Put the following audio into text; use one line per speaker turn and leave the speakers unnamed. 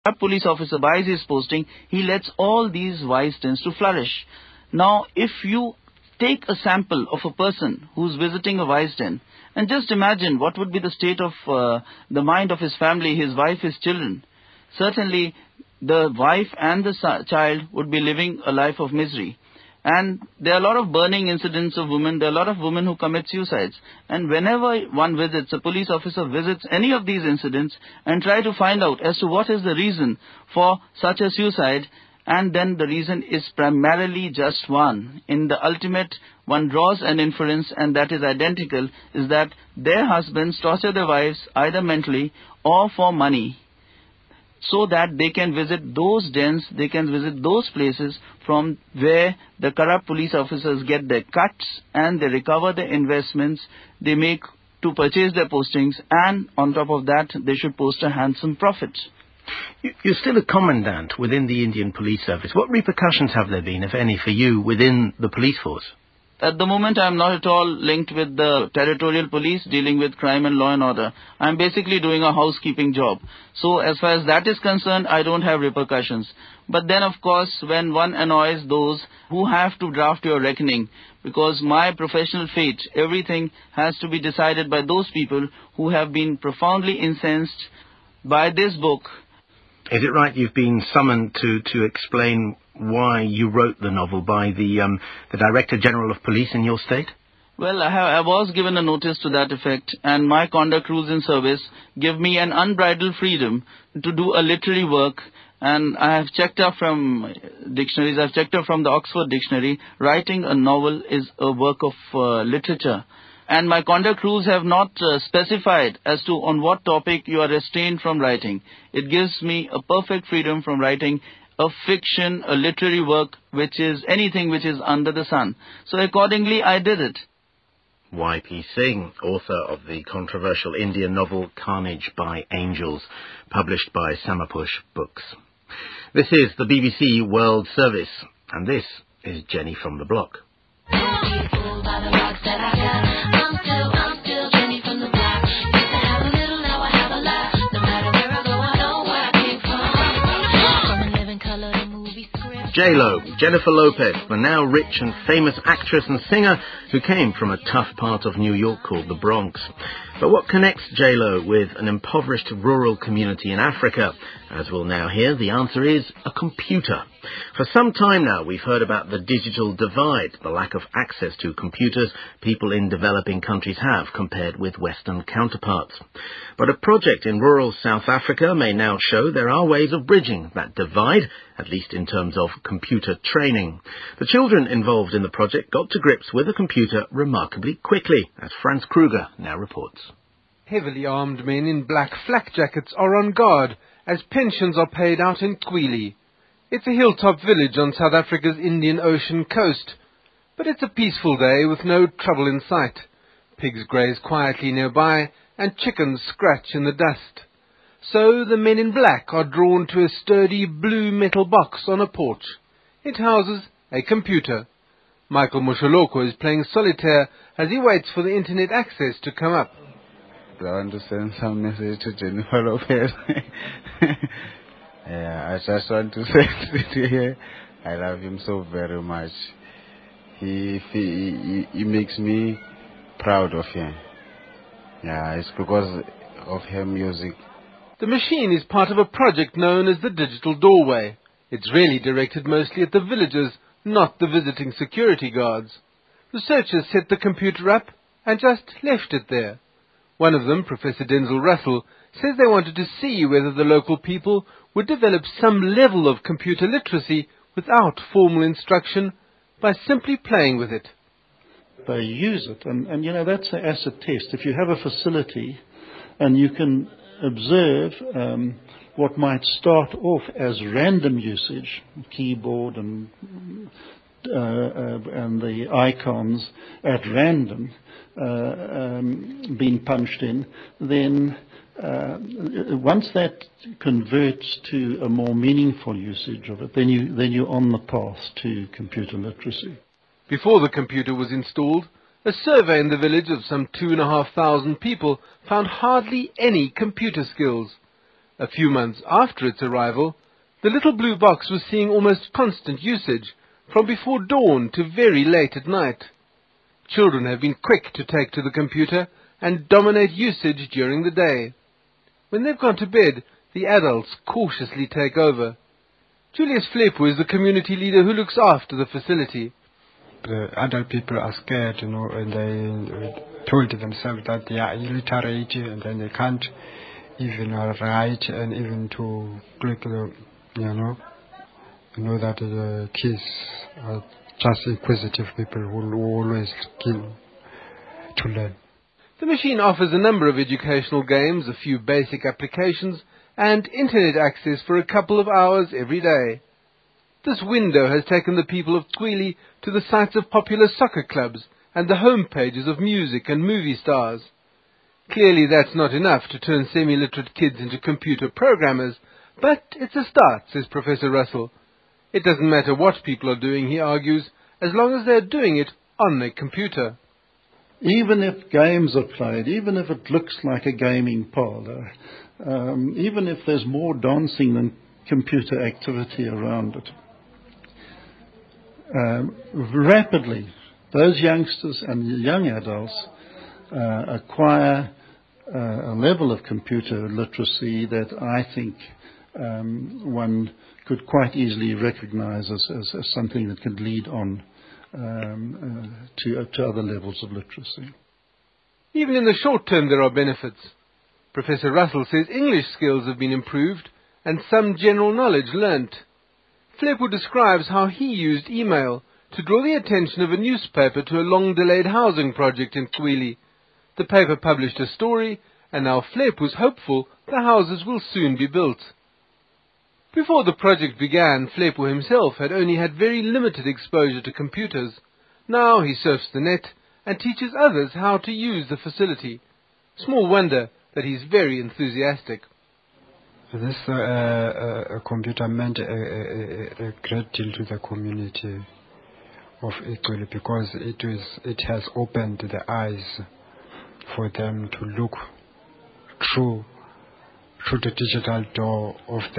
a police officer buys his posting, he lets all these vice dens to flourish. Now, if you take a sample of a person who's visiting a vice den, and just imagine what would be the state of the mind of his family, his wife, his children. Certainly, the wife and the child would be living a life of misery. And there are a lot of burning incidents of women. There are a lot of women who commit suicides. And whenever one visits, a police officer visits any of these incidents and try to find out as to what is the reason for such a suicide, and then the reason is primarily just one. In the ultimate, one draws an inference, and that is identical, is that their husbands torture their wives either mentally or for money, so that they can visit those dens, they can visit those places from where the corrupt police officers get their cuts and they recover the investments they make to purchase their postings, and on top of that, they should post a handsome profit.
You're still a commandant within the Indian Police Service. What repercussions have there been, if any, for you within the police force?
At the moment, I am not at all linked with the territorial police dealing with crime and law and order. I am basically doing a housekeeping job. So as far as that is concerned, I don't have repercussions. But then, of course, when one annoys those who have to draft your reckoning, because my professional fate, everything has to be decided by those people who have been profoundly incensed by this book.
Is it right you've been summoned to explain why you wrote the novel by the Director General of Police in your state?
Well, I was given a notice to that effect, and my conduct rules in service give me an unbridled freedom to do a literary work. And I have checked up from dictionaries, I've checked up from the Oxford Dictionary, writing a novel is a work of literature. And my conduct rules have not specified as to on what topic you are restrained from writing. It gives me a perfect freedom from writing a fiction, a literary work, which is anything which is under the sun. So accordingly, I did it.
Y.P. Singh, author of the controversial Indian novel Carnage by Angels, published by Samapush Books. This is the BBC World Service, and this is Jenny from the Block. J-Lo, Jennifer Lopez, the now rich and famous actress and singer who came from a tough part of New York called the Bronx. But what connects J-Lo with an impoverished rural community in Africa? As we'll now hear, the answer is a computer. For some time now, we've heard about the digital divide, the lack of access to computers people in developing countries have compared with Western counterparts. But a project in rural South Africa may now show there are ways of bridging that divide, at least in terms of computer training. The children involved in the project got to grips with a computer remarkably quickly, as Franz Kruger now reports.
Heavily armed men in black flak jackets are on guard as pensions are paid out in Kwili. It's a hilltop village on South Africa's Indian Ocean coast, but it's a peaceful day with no trouble in sight. Pigs graze quietly nearby and chickens scratch in the dust. So the men in black are drawn to a sturdy blue metal box on a porch. It houses a computer. Michael Musholoko is playing solitaire as he waits for the internet access to come up.
I want to send some message to Jennifer Lopez. I just want to say to her, I love him so very much. He makes me proud of him. Yeah, it's because of her music.
The machine is part of a project known as the Digital Doorway. It's really directed mostly at the villagers, not the visiting security guards. Researchers set the computer up and just left it there. One of them, Professor Denzel Russell, says they wanted to see whether the local people would develop some level of computer literacy without formal instruction by simply playing with it.
They use it, and you know, that's the acid test. If you have a facility and you can observe what might start off as random usage, keyboard and the icons at random being punched in, then once that converts to a more meaningful usage of it, then you're on the path to computer literacy.
Before the computer was installed, a survey in the village of some 2,500 people found hardly any computer skills. A few months after its arrival, the little blue box was seeing almost constant usage, from before dawn to very late at night. Children have been quick to take to the computer and dominate usage during the day. When they've gone to bed, the adults cautiously take over. Julius Flepu is the community leader who looks after the facility.
The adult people are scared, and they told themselves that they are illiterate and then they can't even write and even to click the, that the kids are just inquisitive people who always keen to learn.
The machine offers a number of educational games, a few basic applications, and internet access for a couple of hours every day. This window has taken the people of Twili to the sites of popular soccer clubs and the home pages of music and movie stars. Clearly that's not enough to turn semi-literate kids into computer programmers, but it's a start, says Professor Russell. It doesn't matter what people are doing, he argues, as long as they're doing it on their computer.
Even if games are played, even if it looks like a gaming parlor, even if there's more dancing than computer activity around it, rapidly those youngsters and young adults acquire a level of computer literacy that I think one could quite easily recognize as something that could lead on to other levels of literacy.
Even in the short term there are benefits. Professor Russell says English skills have been improved and some general knowledge learnt. Flepu describes how he used email to draw the attention of a newspaper to a long-delayed housing project in Twili. The paper published a story, and now Flepu's hopeful the houses will soon be built. Before the project began, Flepu himself had only had very limited exposure to computers. Now he surfs the net and teaches others how to use the facility. Small wonder that he's very enthusiastic.
This computer meant a great deal to the community of Italy because it has opened the eyes for them to look through the digital door of the